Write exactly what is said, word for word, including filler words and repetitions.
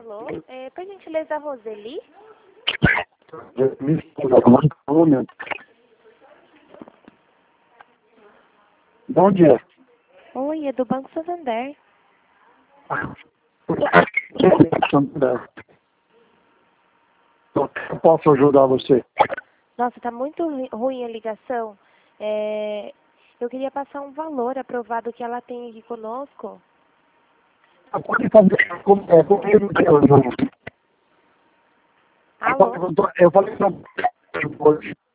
Alô? É, por gentileza, Roseli? De onde é? Oi, é do Banco Santander. Eu posso ajudar você? Nossa, tá muito ru- ruim a ligação. É, eu queria passar um valor aprovado que ela tem aqui conosco. Pode fazer com- é, comigo que eu não. Alô? Eu falei, não,